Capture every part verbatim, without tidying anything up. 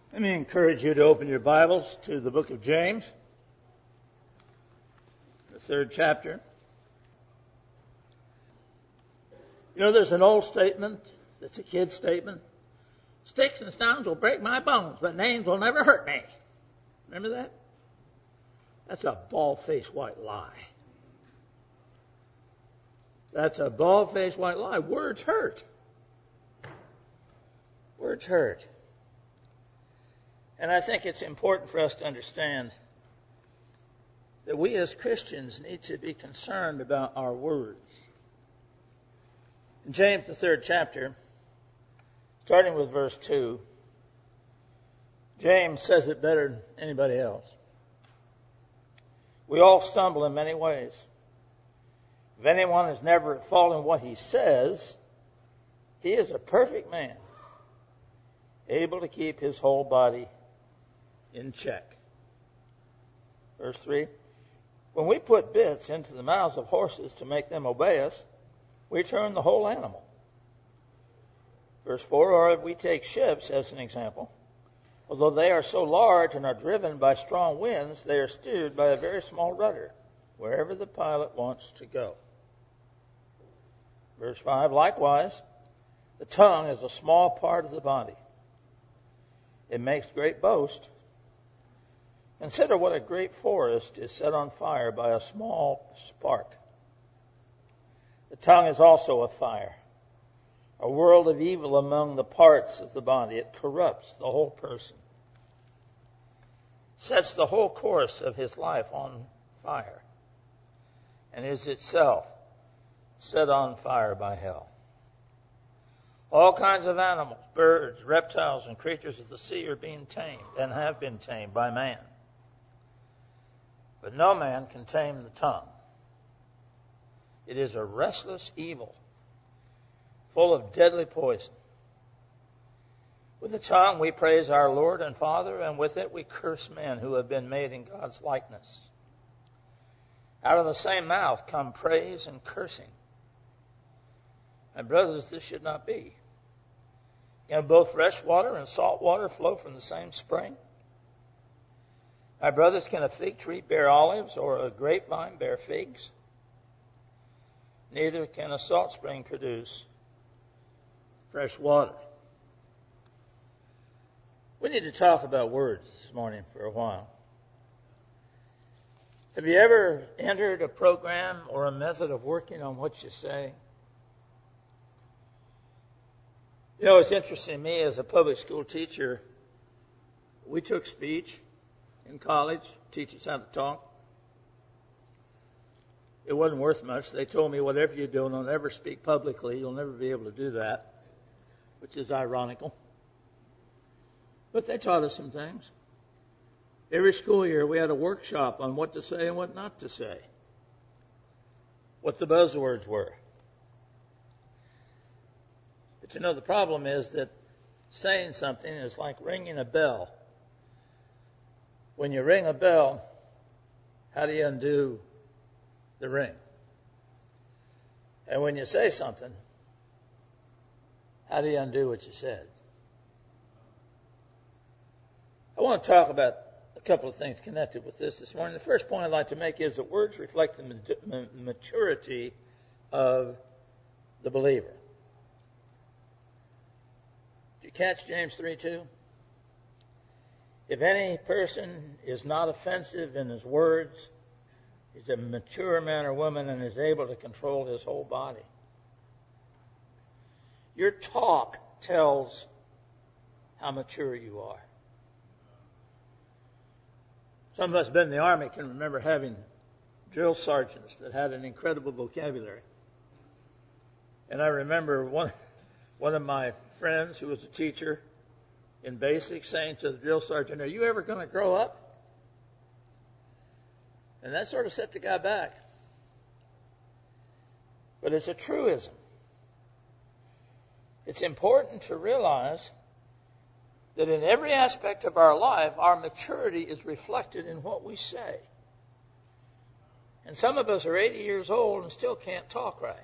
Let me encourage you to open your Bibles to the book of James, the third chapter. You know, there's an old statement that's a kid statement. Sticks and stones will break my bones, but names will never hurt me. Remember that? That's a bald-faced white lie. That's a bald-faced white lie. Words hurt. Words hurt. And I think it's important for us to understand that we as Christians need to be concerned about our words. In James, the third chapter, starting with verse two, James says it better than anybody else. We all stumble in many ways. If anyone has never at fault in what he says, he is a perfect man, able to keep his whole body in check. Verse three, when we put bits into the mouths of horses to make them obey us, we turn the whole animal. Verse four, or if we take ships as an example, although they are so large and are driven by strong winds, they are steered by a very small rudder, wherever the pilot wants to go. Verse five, likewise, the tongue is a small part of the body. It makes great boast. Consider what a great forest is set on fire by a small spark. The tongue is also a fire, a world of evil among the parts of the body. It corrupts the whole person, sets the whole course of his life on fire, and is itself set on fire by hell. All kinds of animals, birds, reptiles, and creatures of the sea are being tamed and have been tamed by man. But no man can tame the tongue. It is a restless evil, full of deadly poison. With the tongue we praise our Lord and Father, and with it we curse men who have been made in God's likeness. Out of the same mouth come praise and cursing. And brothers, this should not be. Can both fresh water and salt water flow from the same spring? My brothers, can a fig tree bear olives or a grapevine bear figs? Neither can a salt spring produce fresh water. We need to talk about words this morning for a while. Have you ever entered a program or a method of working on what you say? You know, it's interesting to me as a public school teacher, we took speech in college, teach us how to talk. It wasn't worth much. They told me, whatever you do, don't ever speak publicly. You'll never be able to do that, which is ironical. But they taught us some things. Every school year, we had a workshop on what to say and what not to say, what the buzzwords were. But you know, the problem is that saying something is like ringing a bell. When you ring a bell, how do you undo the ring? And when you say something, how do you undo what you said? I want to talk about a couple of things connected with this this morning. The first point I'd like to make is that words reflect the maturity of the believer. Did you catch James three two? If any person is not offensive in his words, he's a mature man or woman and is able to control his whole body. Your talk tells how mature you are. Some of us who have been in the Army can remember having drill sergeants that had an incredible vocabulary. And I remember one, one of my friends who was a teacher in basics saying to the drill sergeant, "Are you ever going to grow up?" And that sort of set the guy back. But it's a truism. It's important to realize that in every aspect of our life, our maturity is reflected in what we say. And some of us are eighty years old and still can't talk right.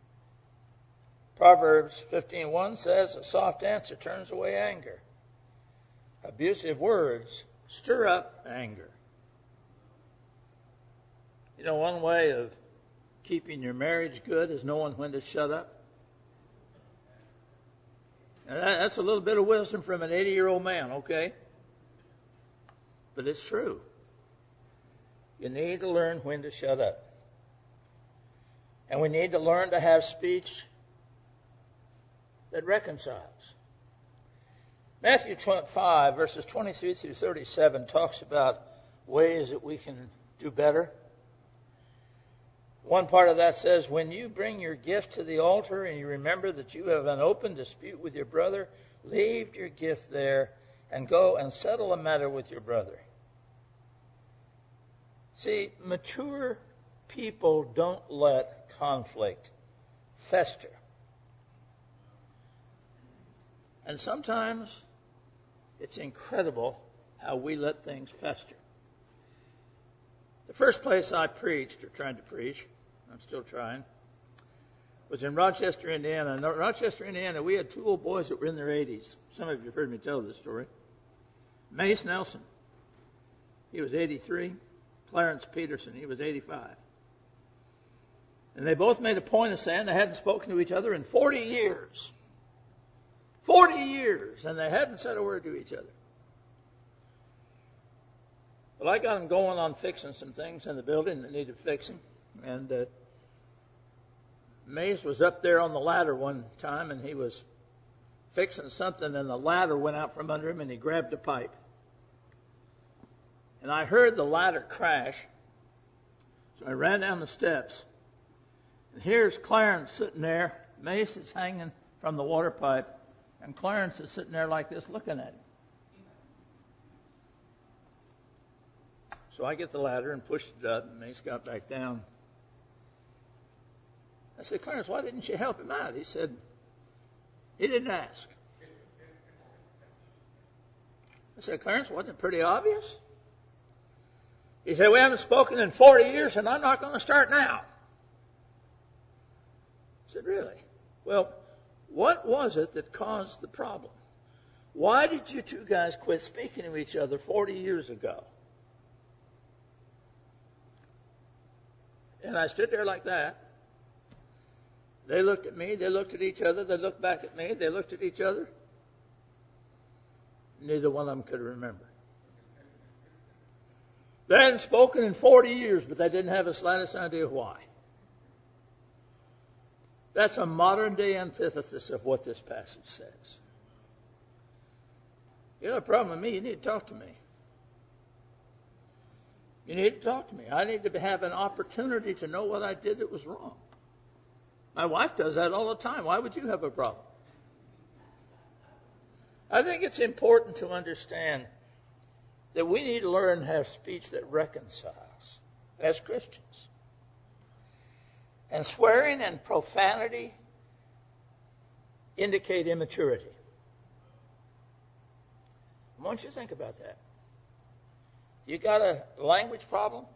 Proverbs fifteen one says, "A soft answer turns away anger, Abusive words stir up anger. You know, one way of keeping your marriage good is knowing when to shut up. And that's a little bit of wisdom from an eighty-year-old man, okay? But it's true. You need to learn when to shut up. And we need to learn to have speech that reconciles. Matthew five, verses twenty-three through thirty-seven, talks about ways that we can do better. One part of that says, when you bring your gift to the altar and you remember that you have an open dispute with your brother, leave your gift there and go and settle a matter with your brother. See, mature people don't let conflict fester. And sometimes it's incredible how we let things fester. The first place I preached, or tried to preach, I'm still trying, was in Rochester, Indiana. In Rochester, Indiana, we had two old boys that were in their eighties. Some of you have heard me tell this story. Mace Nelson, he was eighty-three. Clarence Peterson, he was eighty-five. And they both made a point of saying they hadn't spoken to each other in forty years. forty years, and they hadn't said a word to each other. Well, I got them going on fixing some things in the building that needed fixing. And uh, Mace was up there on the ladder one time, and he was fixing something, and the ladder went out from under him, and he grabbed a pipe. And I heard the ladder crash, so I ran down the steps. And here's Clarence sitting there. Mace is hanging from the water pipe, and Clarence is sitting there like this looking at him. So I get the ladder and pushed it up, and Mace got back down. I said, Clarence, why didn't you help him out? He said, he didn't ask. I said, Clarence, wasn't it pretty obvious? He said, we haven't spoken in forty years, and I'm not going to start now. I said, really? Well, what was it that caused the problem? Why did you two guys quit speaking to each other forty years ago? And I stood there like that. They looked at me, they looked at each other, they looked back at me, they looked at each other. Neither one of them could remember. They hadn't spoken in forty years, but they didn't have the slightest idea why. That's a modern day antithesis of what this passage says. You have a problem with me, you need to talk to me. You need to talk to me. I need to have an opportunity to know what I did that was wrong. My wife does that all the time. Why would you have a problem? I think it's important to understand that we need to learn to have speech that reconciles as Christians. And swearing and profanity indicate immaturity. I want you to think about that. You got a language problem?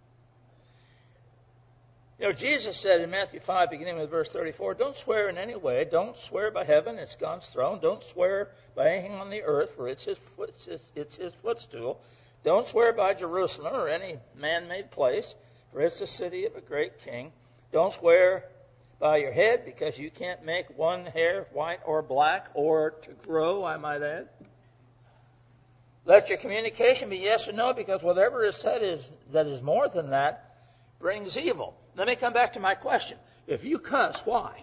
You know, Jesus said in Matthew five, beginning with verse thirty-four, don't swear in any way. Don't swear by heaven, it's God's throne. Don't swear by anything on the earth, for it's his, foot, it's his, it's his footstool. Don't swear by Jerusalem or any man-made place, for it's the city of a great king. Don't swear by your head, because you can't make one hair white or black, or to grow, I might add. Let your communication be yes or no, because whatever is said is that is more than that brings evil. Let me come back to my question. If you cuss, why?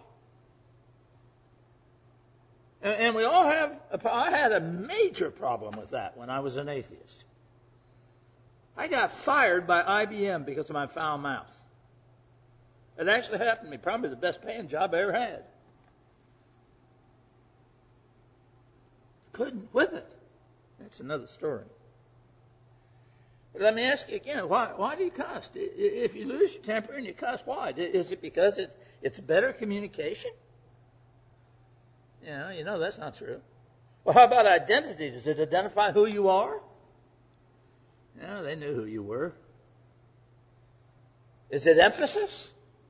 And, and we all have, a, I had a major problem with that when I was an atheist. I got fired by I B M because of my foul mouth. It actually happened to me, probably the best paying job I ever had. Couldn't whip it. That's another story. But let me ask you again, why, why do you cuss? If you lose your temper and you cuss, why? Is it because it, it's better communication? Yeah, you know that's not true. Well, how about identity? Does it identify who you are? Yeah, they knew who you were. Is it emphasis?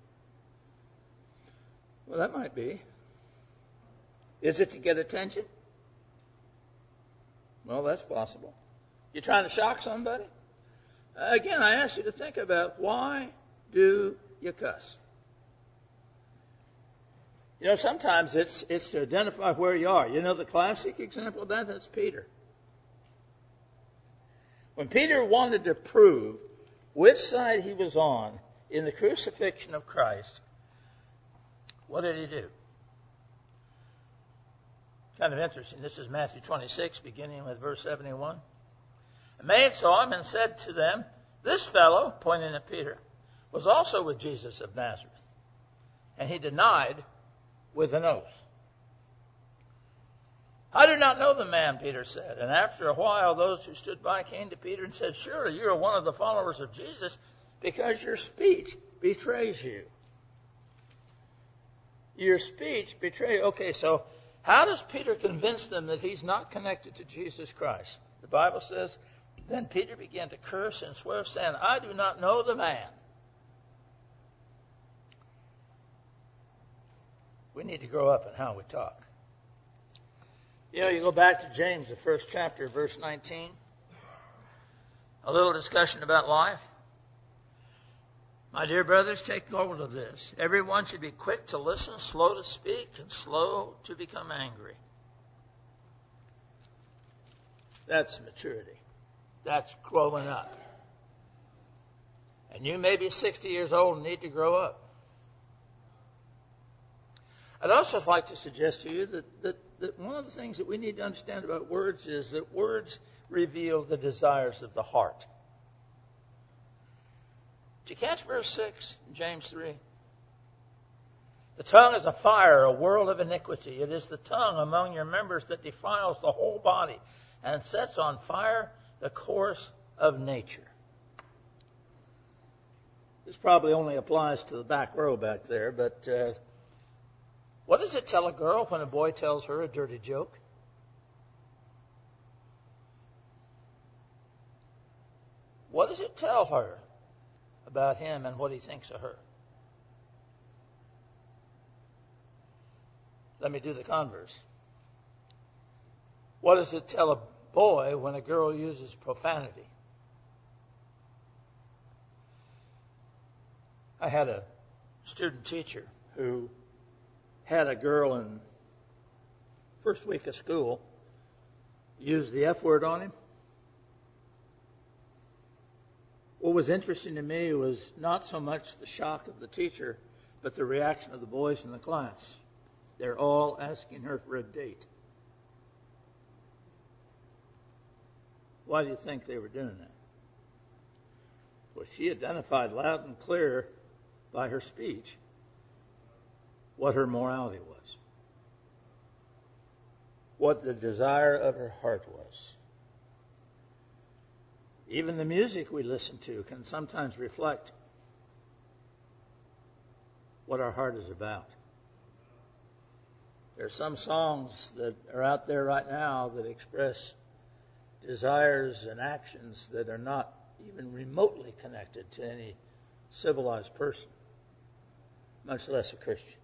Well, that might be. Is it to get attention? Well, that's possible. You trying to shock somebody? Again, I ask you to think about, why do you cuss? You know, sometimes it's it's to identify where you are. You know, the classic example of that, that's Peter. When Peter wanted to prove which side he was on in the crucifixion of Christ, what did he do? Kind of interesting. This is Matthew twenty-six, beginning with verse seventy-one. A maid saw him and said to them, "This fellow," pointing at Peter, "was also with Jesus of Nazareth." And he denied with an oath. "I do not know the man," Peter said. And after a while, those who stood by came to Peter and said, "Surely you are one of the followers of Jesus, because your speech betrays you." Your speech betrays. Okay, so how does Peter convince them that he's not connected to Jesus Christ? The Bible says, then Peter began to curse and swear, saying, "I do not know the man." We need to grow up in how we talk. You know, you go back to James, the first chapter, verse nineteen. A little discussion about life. "My dear brothers, take hold of this. Everyone should be quick to listen, slow to speak, and slow to become angry." That's maturity. That's growing up. And you may be sixty years old and need to grow up. I'd also like to suggest to you that, that, that one of the things that we need to understand about words is that words reveal the desires of the heart. Did you catch verse six in James three? "The tongue is a fire, a world of iniquity. It is the tongue among your members that defiles the whole body and sets on fire the course of nature." This probably only applies to the back row back there, but uh, what does it tell a girl when a boy tells her a dirty joke? What does it tell her about him and what he thinks of her? Let me do the converse. What does it tell a boy when a girl uses profanity? I had a student teacher who had a girl in first week of school use the F word on him. What was interesting to me was not so much the shock of the teacher, but the reaction of the boys in the class. They're all asking her for a date. Why do you think they were doing that? Well, she identified loud and clear by her speech what her morality was, what the desire of her heart was. Even the music we listen to can sometimes reflect what our heart is about. There are some songs that are out there right now that express desires and actions that are not even remotely connected to any civilized person, much less a Christian.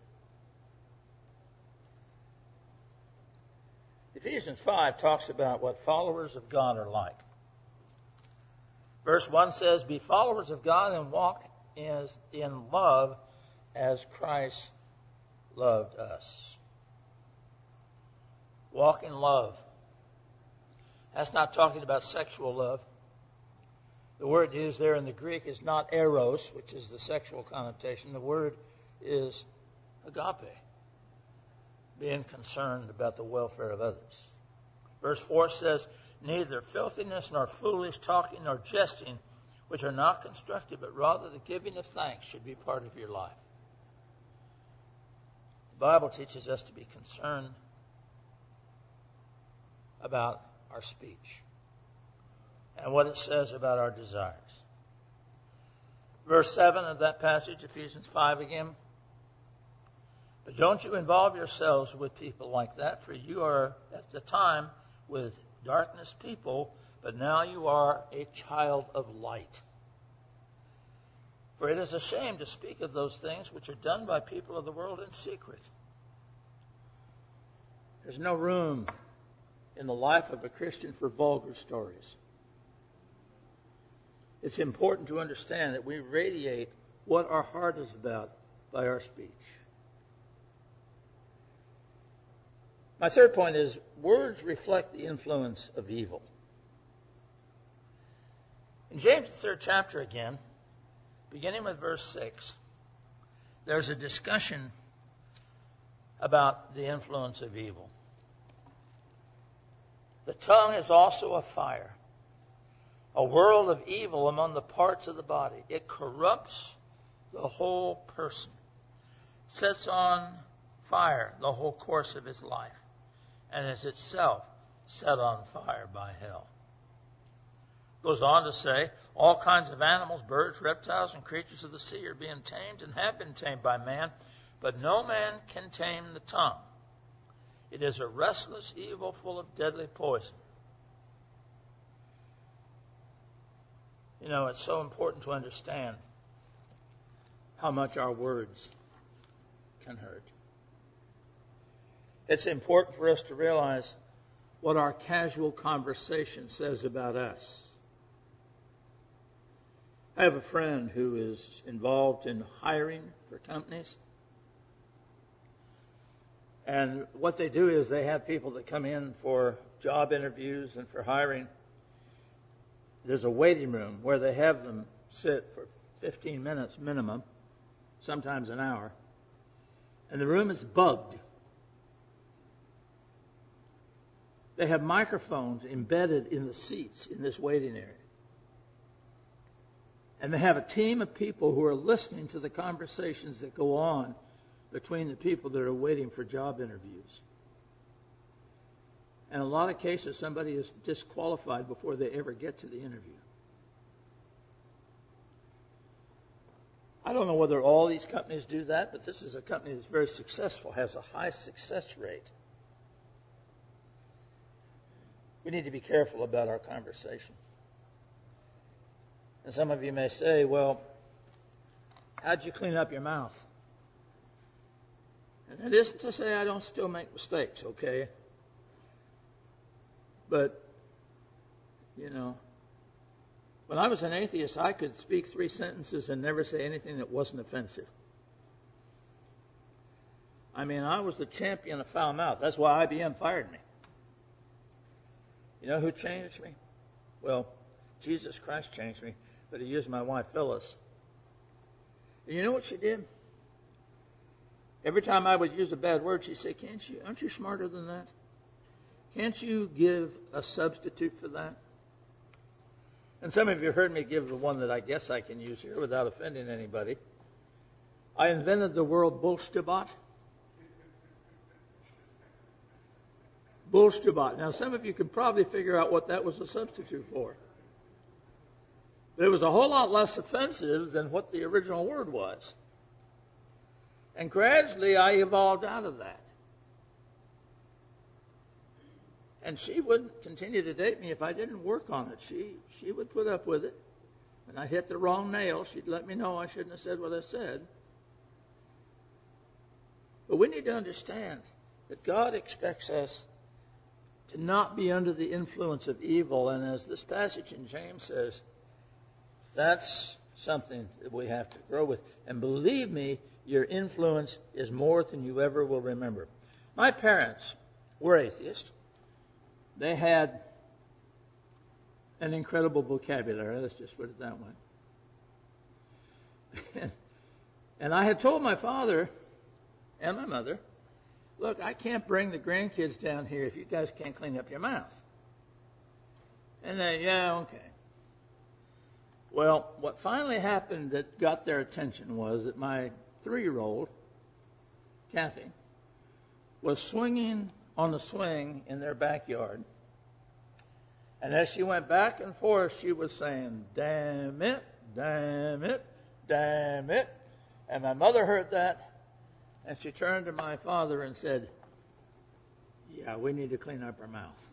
Ephesians five talks about what followers of God are like. Verse one says, "Be followers of God and walk as in love as Christ loved us." Walk in love. That's not talking about sexual love. The word used there in the Greek is not eros, which is the sexual connotation. The word is agape, being concerned about the welfare of others. Verse four says, "Neither filthiness nor foolish talking nor jesting, which are not constructive, but rather the giving of thanks should be part of your life." The Bible teaches us to be concerned about our speech and what it says about our desires. Verse seven of that passage, Ephesians five again. "But don't you involve yourselves with people like that, for you are at the time with darkness people, but now you are a child of light. For it is a shame to speak of those things which are done by people of the world in secret." There's no room in the life of a Christian for vulgar stories. It's important to understand that we radiate what our heart is about by our speech. My third point is words reflect the influence of evil. In James, the third chapter again, beginning with verse six, there's a discussion about the influence of evil. The tongue is also a fire, a world of evil among the parts of the body. It corrupts the whole person, sets on fire the whole course of his life, and is itself set on fire by hell. Goes on to say, all kinds of animals, birds, reptiles, and creatures of the sea are being tamed and have been tamed by man, but no man can tame the tongue. It is a restless evil full of deadly poison. You know, it's so important to understand how much our words can hurt. It's important for us to realize what our casual conversation says about us. I have a friend who is involved in hiring for companies. And what they do is they have people that come in for job interviews and for hiring. There's a waiting room where they have them sit for fifteen minutes minimum, sometimes an hour. And the room is bugged. They have microphones embedded in the seats in this waiting area. And they have a team of people who are listening to the conversations that go on between the people that are waiting for job interviews. In a lot of cases, somebody is disqualified before they ever get to the interview. I don't know whether all these companies do that, but this is a company that's very successful, has a high success rate. We need to be careful about our conversation. And some of you may say, well, how'd you clean up your mouth? And it isn't to say I don't still make mistakes, okay? But, you know, when I was an atheist, I could speak three sentences and never say anything that wasn't offensive. I mean, I was the champion of foul mouth. That's why I B M fired me. You know who changed me? Well, Jesus Christ changed me, but he used my wife, Phyllis. And you know what she did? Every time I would use a bad word, she'd say, Can't you, aren't you smarter than that? Can't you give a substitute for that? And some of you have heard me give the one that I guess I can use here without offending anybody. I invented the word bullshtabot. Bullshtabot. Now, some of you can probably figure out what that was a substitute for. But it was a whole lot less offensive than what the original word was. And gradually I evolved out of that. And she wouldn't continue to date me if I didn't work on it. She she would put up with it. When I hit the wrong nail, she'd let me know I shouldn't have said what I said. But we need to understand that God expects us to not be under the influence of evil. And as this passage in James says, that's something that we have to grow with. And believe me, your influence is more than you ever will remember. My parents were atheists. They had an incredible vocabulary. Let's just put it that way. And I had told my father and my mother, look, I can't bring the grandkids down here if you guys can't clean up your mouth. And they, yeah, okay. Well, what finally happened that got their attention was that my three-year-old, Kathy, was swinging on the swing in their backyard. And as she went back and forth, she was saying, damn it, damn it, damn it. And my mother heard that, and she turned to my father and said, yeah, we need to clean up our mouth.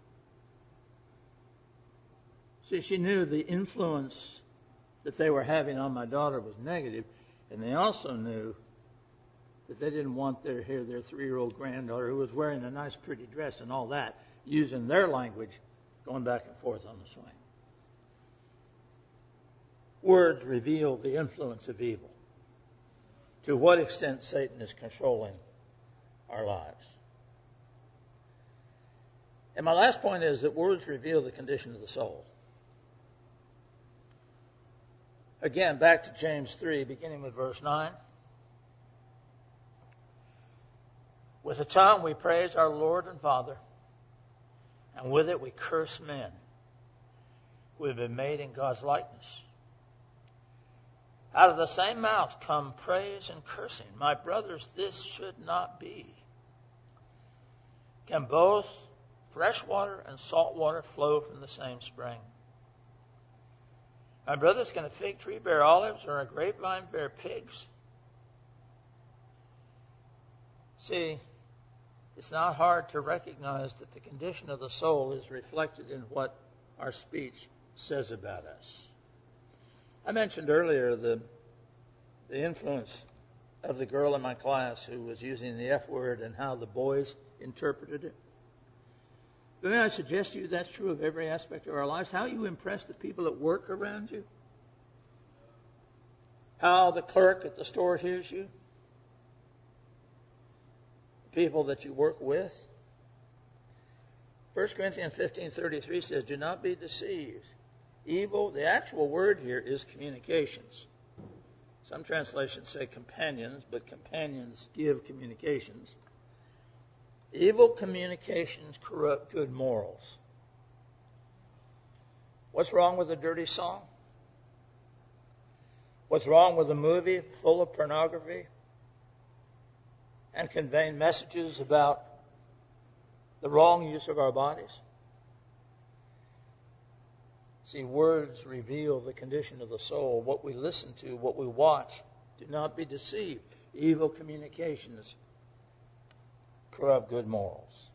See, she knew the influence that they were having on my daughter was negative, and they also knew that they didn't want their hear their three-year-old granddaughter who was wearing a nice pretty dress and all that, using their language, going back and forth on the swing. Words reveal the influence of evil. To what extent Satan is controlling our lives. And my last point is that words reveal the condition of the soul. Again, back to James three, beginning with verse nine. With the tongue we praise our Lord and Father, and with it we curse men who have been made in God's likeness. Out of the same mouth come praise and cursing. My brothers, this should not be. Can both fresh water and salt water flow from the same spring? My brothers, can a fig tree bear olives or a grapevine bear figs? See, it's not hard to recognize that the condition of the soul is reflected in what our speech says about us. I mentioned earlier the, the influence of the girl in my class who was using the F word and how the boys interpreted it. But may I suggest to you that's true of every aspect of our lives? How you impress the people at work around you? How the clerk at the store hears you? The people that you work with? First Corinthians fifteen thirty-three says, do not be deceived. Evil, the actual word here is communications. Some translations say companions, but companions give communications. Evil communications corrupt good morals. What's wrong with a dirty song? What's wrong with a movie full of pornography and conveying messages about the wrong use of our bodies? See, words reveal the condition of the soul. What we listen to, what we watch. Do not be deceived. Evil communications corrupt good morals.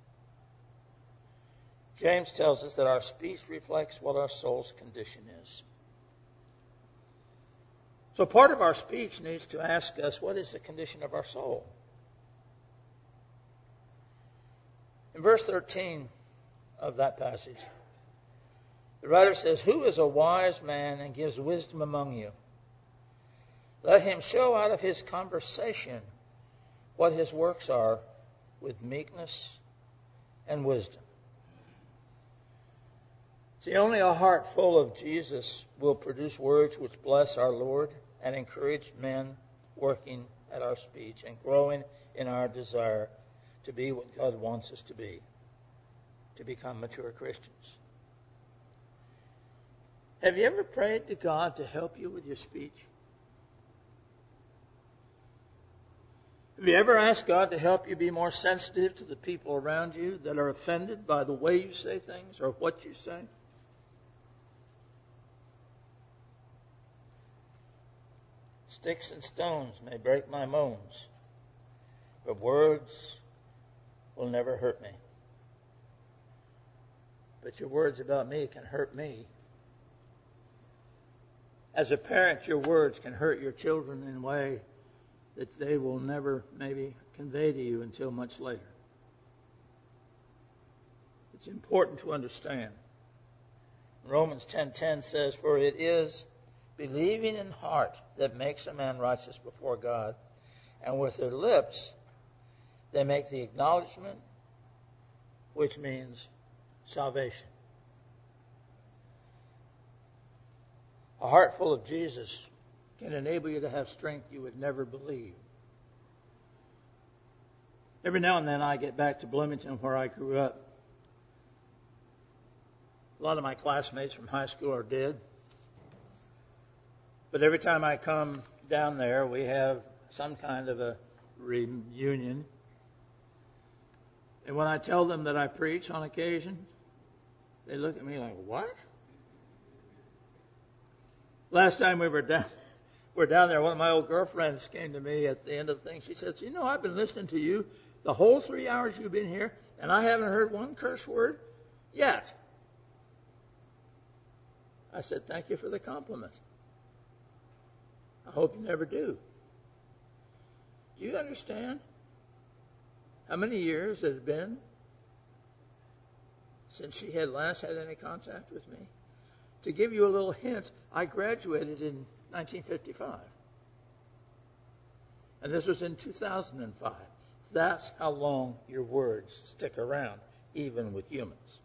James tells us that our speech reflects what our soul's condition is. So part of our speech needs to ask us, what is the condition of our soul? In verse thirteen of that passage, the writer says, who is a wise man and gives wisdom among you? Let him show out of his conversation what his works are with meekness and wisdom. See, only a heart full of Jesus will produce words which bless our Lord and encourage men working at our speech and growing in our desire to be what God wants us to be, to become mature Christians. Have you ever prayed to God to help you with your speech? Have you ever asked God to help you be more sensitive to the people around you that are offended by the way you say things or what you say? Sticks and stones may break my bones, but words will never hurt me. But your words about me can hurt me. As a parent, your words can hurt your children in a way that they will never maybe convey to you until much later. It's important to understand. Romans ten ten says, for it is believing in heart that makes a man righteous before God, and with their lips they make the acknowledgement, which means salvation. A heart full of Jesus can enable you to have strength you would never believe. Every now and then I get back to Bloomington where I grew up. A lot of my classmates from high school are dead. But every time I come down there, we have some kind of a reunion. And when I tell them that I preach on occasion, they look at me like, what? Last time we were down, we were down there, one of my old girlfriends came to me at the end of the thing. She says, you know, I've been listening to you the whole three hours you've been here, and I haven't heard one curse word yet. I said, thank you for the compliment. I hope you never do. Do you understand how many years it had been since she had last had any contact with me? To give you a little hint, I graduated in nineteen fifty-five. And this was in two thousand five. That's how long your words stick around, even with humans.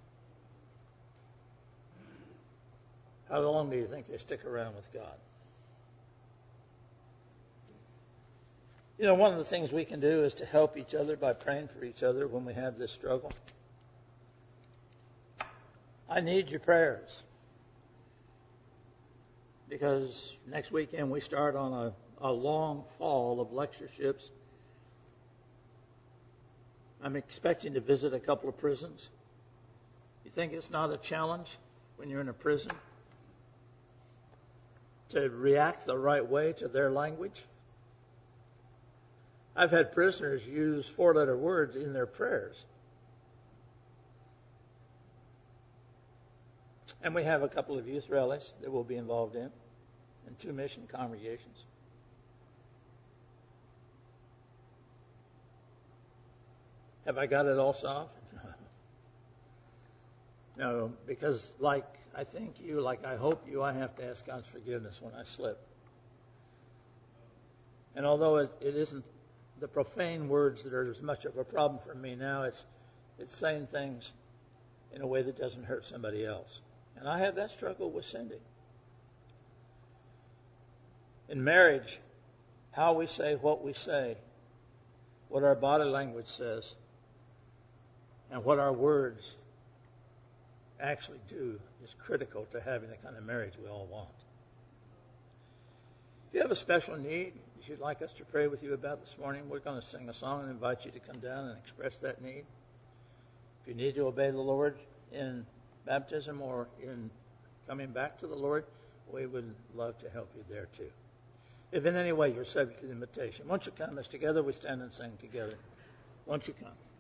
How long do you think they stick around with God? You know, one of the things we can do is to help each other by praying for each other when we have this struggle. I need your prayers. Because next weekend we start on a, a long fall of lectureships. I'm expecting to visit a couple of prisons. You think it's not a challenge when you're in a prison to react the right way to their language? I've had prisoners use four-letter words in their prayers. And we have a couple of youth rallies that we'll be involved in, and two mission congregations. Have I got it all solved? No, because like I think you, like I hope you, I have to ask God's forgiveness when I slip. And although it, it isn't the profane words that are as much of a problem for me now, it's it's saying things in a way that doesn't hurt somebody else. And I have that struggle with Cindy. In marriage, how we say what we say, what our body language says, and what our words actually do is critical to having the kind of marriage we all want. If you have a special need that you'd like us to pray with you about this morning, we're going to sing a song and invite you to come down and express that need. If you need to obey the Lord in baptism or in coming back to the Lord, we would love to help you there too. If in any way you're subject to the invitation, won't you come as together we stand and sing together? Won't you come?